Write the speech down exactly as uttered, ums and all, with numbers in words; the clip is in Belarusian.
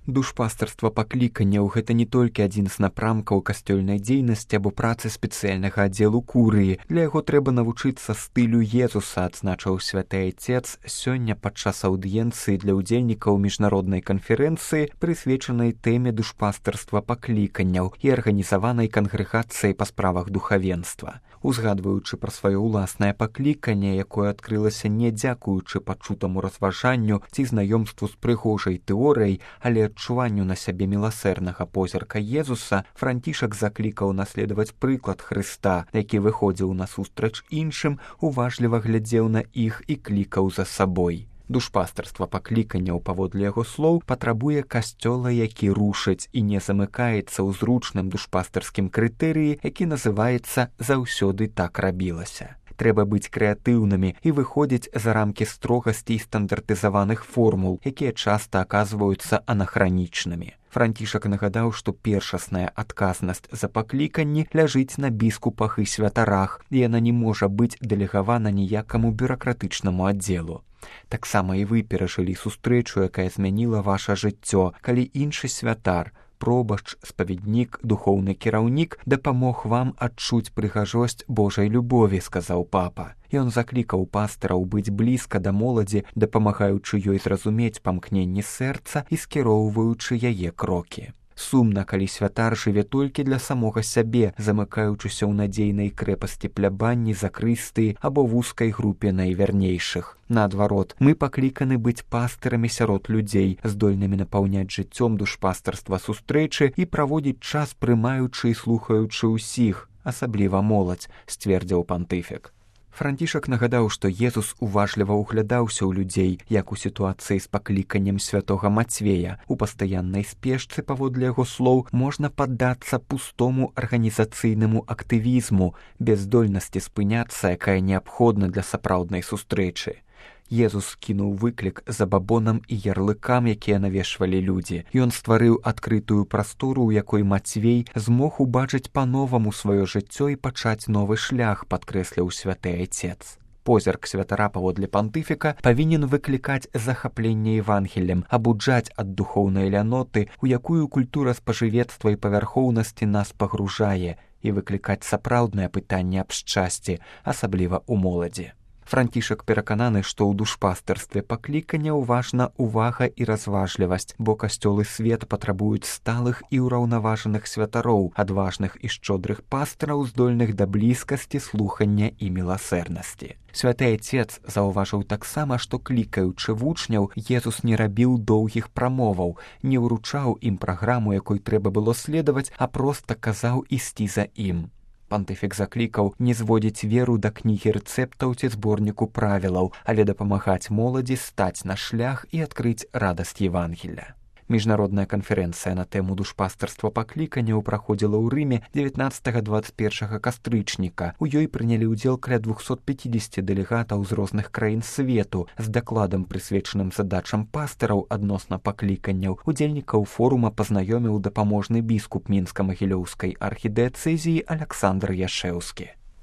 Душпастарства пакліканняў — гэта не толькі адзін з напрамкаў касцёльнай дзейнасці або працы спецыяльнага аддзелу курыі. Для яго трэба навучыцца стылю Езуса, адзначыў святы айцец сёння падчас аўдыенцыі для ўдзельнікаў міжнароднай канферэнцыі, прысвечанай тэме душпастарства пакліканняў і арганізаванай кангрэгацыяй па справах духавенства. Узгадваючы пра сваё ўласнае пакліканне, якое адкрылася не дзякуючы пачутаму разважанню ці знаёмству з прыгожай тэорыяй, але адчуванню на сябе міласэрнага позірка Езуса, Францішак заклікаў наследаваць прыклад Хрыста, які выходзіў насустрач іншым, уважліва глядзеў на іх і клікаў за сабой. Душпастарства пакліканняў, паводле яго слоў, патрабуе касцёла, які рушыць і не замыкаецца ў зручным душпастарскім крытэрыі, які называецца «заўсёды так рабілася». Трэба быць крэатыўнымі і выходзіць за рамкі строгасці і стандартызаваных формул, якія часта аказваюцца анахранічнымі. Францішак нагадаў, што першасная адказнасць за пакліканні ляжыць на біскупах і святарах, і яна не можа быць дэлегавана ніякаму бюракратычнаму аддзелу. Таксама і вы перажылі сустрэчу, якая змяніла ваша жыццё, калі іншы святар, пробашч, спаведнік, духоўны кіраўнік дапамог вам адчуць прыгажосць Божай любові, сказаў папа. Ён заклікаў пастыраў быць блізка да моладзі, дапамагаючы ёй зразумець памкненні сэрца і скіроўваючы яе крокі. Сумна, калі святар жыве толькі для самога сябе, замыкаючыся ў надзейнай крэпасці плябанні, закрыстыі або вузкай групе найвярнейшых. Наадварот, мы пакліканы быць пастырамі сярод людзей, здольнымі напаўняць жыццём душпастарства сустрэчы і праводзіць час, прымаючы і слухаючы ўсіх, асабліва моладзь, сцвердзіў пантыфік. Францішак нагадаў, што Езус уважліва ўглядаўся ў людзей, як у сітуацыі з пакліканнем святога Мацвея. У пастаяннай спешцы, паводле яго слоў, можна паддацца пустому арганізацыйнаму актывізму, без здольнасці спыняцца, якая неабходна для сапраўднай сустрэчы. Езус кінуў выклік забабонам і ярлыкам, якія навешвалі людзі. Ён стварыў адкрытую прастору, у якой Мацвей змог убачыць па-новаму сваё жыццё і пачаць новы шлях, падкрэсліў святы айцец. Позірк святара, паводле пантыфіка, павінен выклікаць захапленне Евангеллем, абуджаць ад духоўнай ляноты, у якую культура спажывецтва і павярхоўнасці нас пагружае, і выклікаць сапраўднае пытанне аб шчасці, асабліва ў моладзі. Францішак перакананы, што ў душпастарстве пакліканняў важна увага і разважлівасць, бо касцёл і свет патрабуюць сталых і ўраўнаважаных святароў, адважных і шчодрых пастыраў, здольных да блізкасці, слухання і міласэрнасці. Святы айцец заўважыў таксама, што, клікаючы вучняў, Езус не рабіў доўгіх прамоваў, не ўручаў ім праграму, якой трэба было следаваць, а проста казаў ісці за ім. Пантыфік заклікаў не зводзіць веру да кнігі рэцэптаў ці зборніку правілаў, але дапамагаць моладзі стаць на шлях і адкрыць радасць Евангелля. Міжнародная канферэнцыя на тэму душпастарства пакліканняў праходзіла ў Рыме дзевятнаццатага - дваццаць першага кастрычніка. У ёй прынялі ўдзел каля двухсот пяцідзесяці дэлегатаў з розных краін свету. З дакладам, прысвечаным задачам пастыраў адносна пакліканняў, удзельнікаў форума пазнаёміў дапаможны біскуп мінска-магілёўскай архідыяцэзіі Аляксандр Яшэўскі.